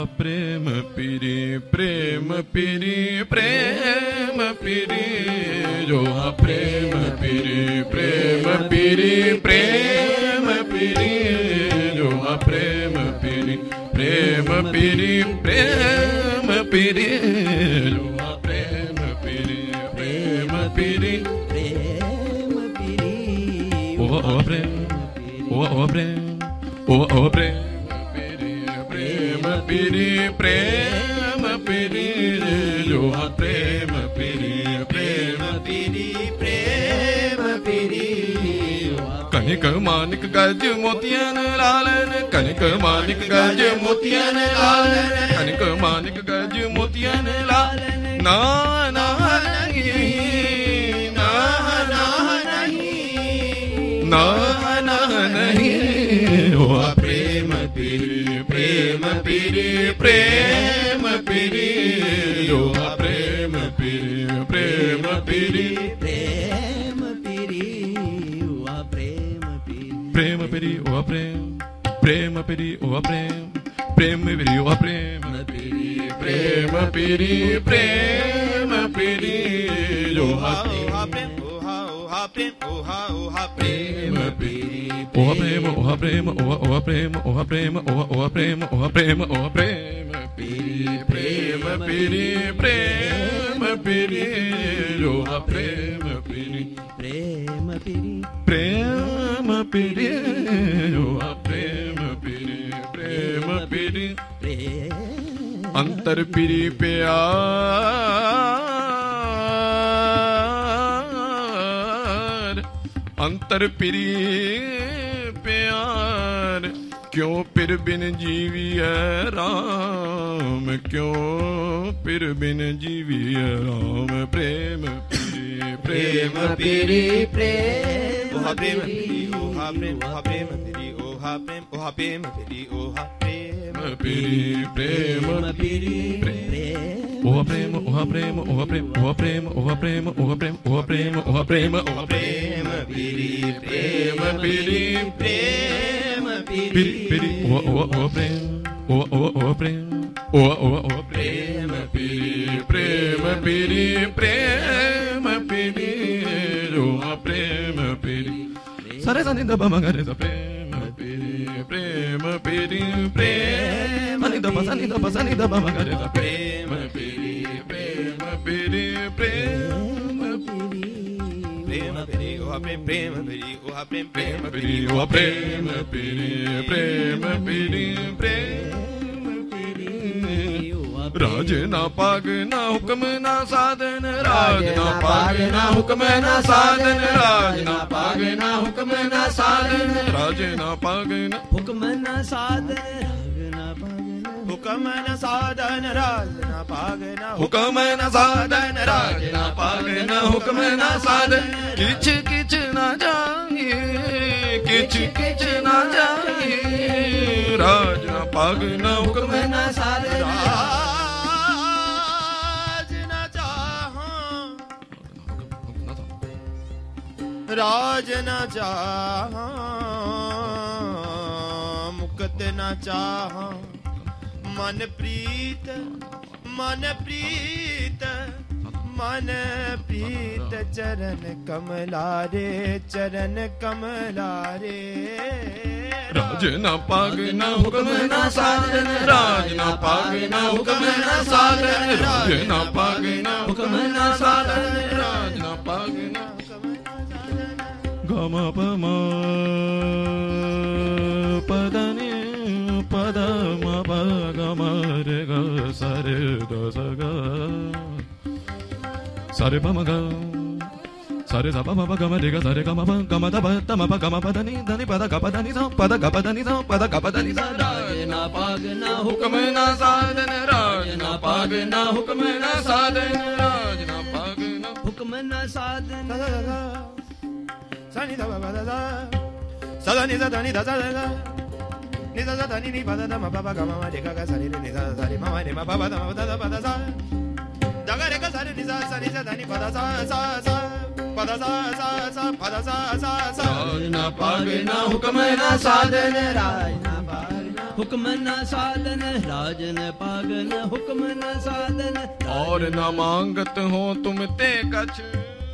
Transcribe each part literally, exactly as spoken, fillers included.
प्रेम पीरी प्रेम पीरी प्रेम पीरी जो प्रेम पीरी प्रेम पीरी प्रेम पीरी जो प्रेम पीरी प्रेम पीरी प्रेम पीरी जो प्रेम पीरी प्रेम पीरी प्रेम पीरी ओ ओ प्रेम ओ ओ प्रेम ओ ओ प्रेम प्रेम पीरी प्रेम पीरी जो प्रेम पीरी प्रेम पीरी प्रेम पीरी कनिक मानिक गज मोतियन लालन कनिक मानिक गज मोतियन लालन कनिक मानिक गज मोतियन लालन ना ना नहीं ना ना नहीं ना ना नहीं ओ प्रेम पीरी प्रेम पीरी प्रेम पीरी जो प्रेम पीरी प्रेम पीरी प्रेम पीरी प्रेम पीरी प्रेम पीरी ओ प्रेम प्रेम पीरी ओ प्रेम प्रेम पीरी ओ प्रेम पीरी प्रेम पीरी प्रेम पीरी जो प्रेम प्रेम ओहा ओहा प्रेम पीरी ओहा प्रेम ओहा प्रेम ओहा ओहा प्रेम ओहा प्रेम ओहा ओहा प्रेम ओहा प्रेम ओहा प्रेम पीरी प्रेम पीरी प्रेम पीरी जो प्रेम पीरी प्रेम पीरी प्रेम पीरी जो प्रेम पीरी प्रेम पीरी अंतर पीरी प्यार अंतर पीरी प्यार क्यों फिर बिन जीविए राम क्यों फिर बिन जीविए राम प्रेम पीरी प्रेम पीरी प्रेम ओहा प्रेम पीरी ओहा प्रेम ओहा प्रेम पीरी ओहा प्रेम ओहा प्रेम पीरी ओहा प्रेम पीरी प्रेम पीरी ओहा प्रेम ओहा प्रेम ओहा प्रेम ओहा प्रेम ओहा प्रेम ओहा प्रेम ओहा प्रेम ओहा प्रेम ओहा प्रेम पीरी प्रेम पीरी प्रेम पीरी पीरी ओहा ओहा ओहा प्रेम ओहा ओहा ओहा प्रेम ओहा ओहा ओहा प्रेम पीरी प्रेम पीरी प्रेम पीरी जो प्रेम पीरी सारे सानी दबा मगरे सा प्रेम पीरी प्रेम पीरी प्रेम सानी दबा सानी दबा सानी दबा मगरे सा प्रेम पीरी प्रेम पीरी प्रेम पीरी प्रेम पीरी ओहा प्रेम प्रेम पीरी ओहा प्रेम प्रेम पीरी ओहा प्रेम पीरी प्रेम पीरी प्रेम पीरी राज ना पाग ना हुक्म ना साधन राज ना पाग ना हुक्म ना साधन राज ना पाग ना हुक्म ना साधन राज ना पाग ना हुक्म ना साधन हुक्म न साधन राज न पाग न हुक्म न साधन राज न पाग न हुक्म न साधन किच किच न जाए किच किच न जाए राज न पाग न हुक्म न साधन राज न चाहा राज न चाहा मुक्त न चाहा मन प्रीत मन प्रीत मन प्रीत चरण कमलारे चरण कमलारे राज ना पाग ना हुक्म ना साधन राज ना पाग ना हुक्म ना साधन राज ना पाग ना हुक्म ना साधन राज ना पाग ना गम पम पदने पद म प ग म रे ग स रे द स ग स रे प म ग स रे स प म प ग म रे ग स रे ग म प ग म द प त म प ग म प द नि ध नि प द ग प द नि स प द ग प द नि स प द ग प द नि स राज ना पाग ना हुक्म ना साधन राज ना पाग ना हुक्म ना साधन राज ना पाग ना हुक्म ना साधन स नि द प द स स द नि स द नि द स द ni da da ni ni pa da da ma pa pa ga ma de ga ga sa ni ni da sa ni ma ma ni ma pa pa da ma da da pa da sa da ga re ga sa ni sa sa ni sa da ni pa da sa sa sa pa da sa sa sa pa da sa sa sa na pa ge na hukm na sadhan raj na pa हुक्म न साधन राजन पागन हुक्म न साधन और न मांगत हो तुम ते कछ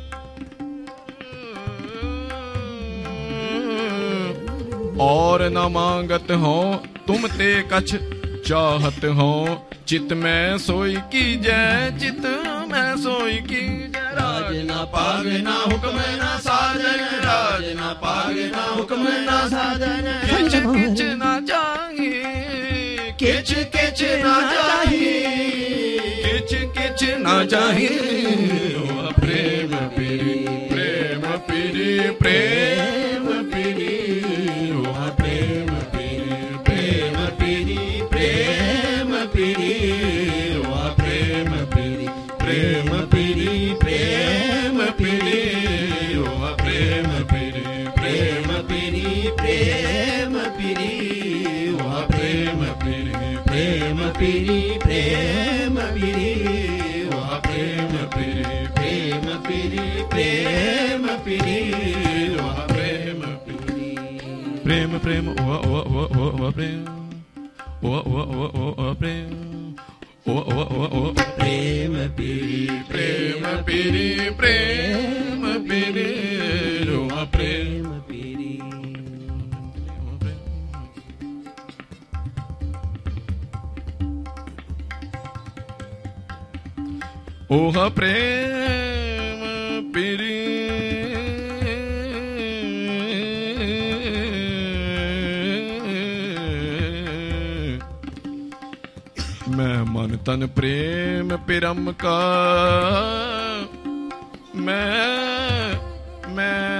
और न मांगत हो तुम ते कछ चाहत हो चित में सोई की जय चित में सोई की जय राज न पागना हुक्म न साधन राज न पागना हुक्म न साधन किच किच न चाहिए किच किच न चाहिए किच किच न चाहिए प्रेम पीरी प्रेम पीरी प्रेम पीरी प्रेम पीरी प्रेम पीरी प्रेम पीरी प्रेम पीरी प्रेम पीरी प्रेम पीरी प्रेम पीरी प्रेम पीरी प्रेम पीरी प्रेम पीरी प्रेम पीरी प्रेम पीरी प्रेम पीरी प्रेम पीरी प्रेम पीरी प्रेम पीरी प्रेम प्रेम ओ ओ ओ ओ ओ प्रेम ओ ओ ओ ओ ओ प्रेम ओ ओ ओ ओ प्रेम पीरी प्रेम पीरी प्रेम पीरी प्रेम पीरी ओह प्रेम पीरी मैं मन तन प्रेम पिरम का मैं मैं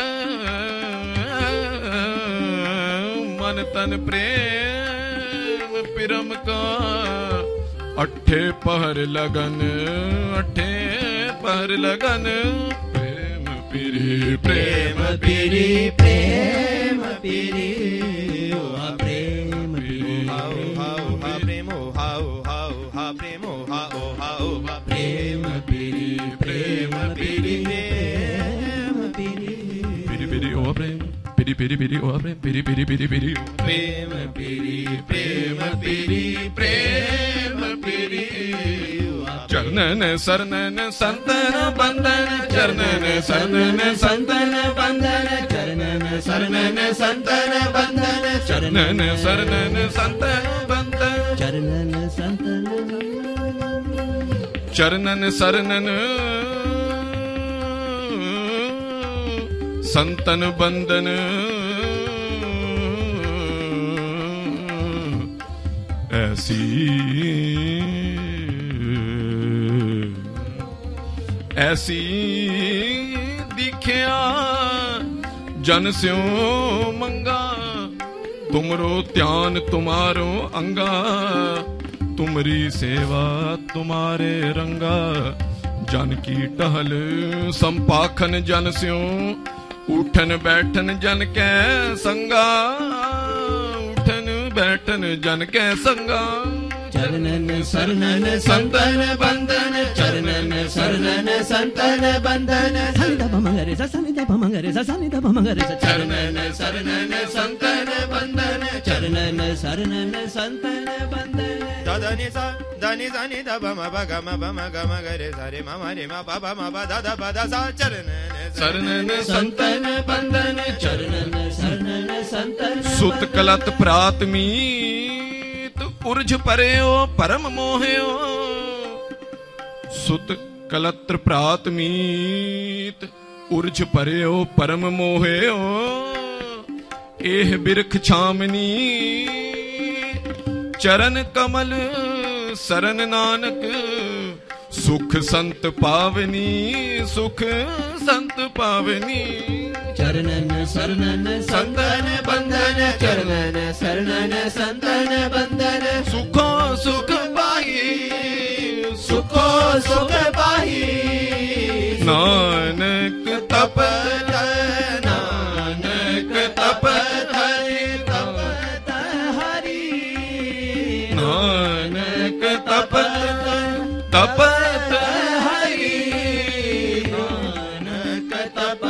मन तन प्रेम पिरम का अठे पहर लगन अठे पहर लगन प्रेम पीरी प्रेम पीरी प्रेम पीरी प्रेम पीरी हाउ हाउ हा प्रेम हाउ हाउ हा प्रेम हाउ हाउ हा प्रेम पीरी प्रेम पीरी प्रेम पीरी पीरी पीरी ओ प्रेम पीरी पीरी पीरी ओ प्रेम पीरी पीरी पीरी पीरी प्रेम पीरी प्रेम पीरी प्रेम पीरी चरणन शरणन संतन बंदन चरणन शरणन संतन बंदन चरणन शरणन संतन बंदन चरणन शरणन संतन बंदन चरणन संतन चरणन शरणन संतन बंदन ऐसी ऐसी दिखिया जन स्यो मंगा तुमरो ध्यान तुम्हारो अंगा तुमरी सेवा तुम्हारे रंगा जन की टहल संपाखन जन स्यो उठन बैठन जन कै संगा उठन बैठन जन कै संगा चरणन शरणन संतन बंदन चरणन शरणन संतन बंदन सनिधा पमगरे सनिधा पमगरे सनिधा पमगरे चरणन शरणन संतन बंदन चरणन शरणन संतन बंदन दादनि सा दानि दानि द बम ब गम बम गम गरे सारे मम रे म प ब म ब द द प द सा चरणन शरणन संतन बंदन चरणन शरणन संतन सुत कलत प्रातमी उर्ज परयो परम मोहयो सुत कलत्र प्रातमीत उर्ज परयो परम मोहयो एह बिरख छामनी चरण कमल सरन नानक सुख संत पावनी सुख संत पावनी चरणन शरणन संतन बंदन चरणन शरणन संतन बंदन सुखो सुख पाई सुखो सुख पाई नानक तप नानक तप तप हरि नानक तप तप हरि नानक तप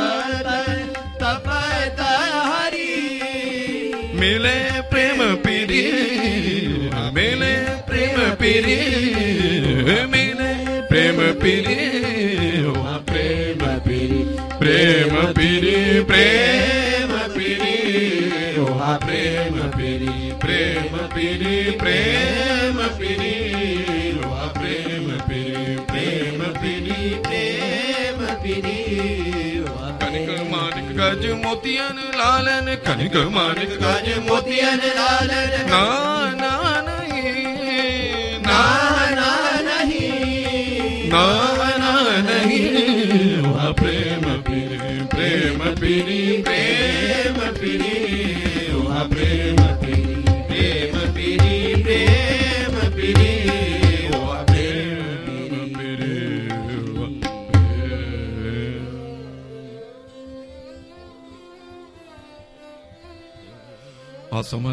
तप हरि मिले प्रेम पीरी पीरी मिले प्रेम पीरी वहाँ प्रेम पीरी प्रेम पीरी प्रेम पीरी वहाँ प्रेम पीरी प्रेम पीरी प्रेम पीरी वहाँ प्रेम पीरी प्रेम पीरी प्रेम पीरी कनिक मानिक गज मोतियन लालन कनिक मानिक गज मोतियन लालन ना ना नहीं ना ना नहीं ना ना नहीं वहाँ प्रेम पीरी प्रेम पीरी प्रेम पीरी वहाँ प्रेम पीरी प्रेम पीरी प्रेम पीरी वहाँ प्रेम पीरी असम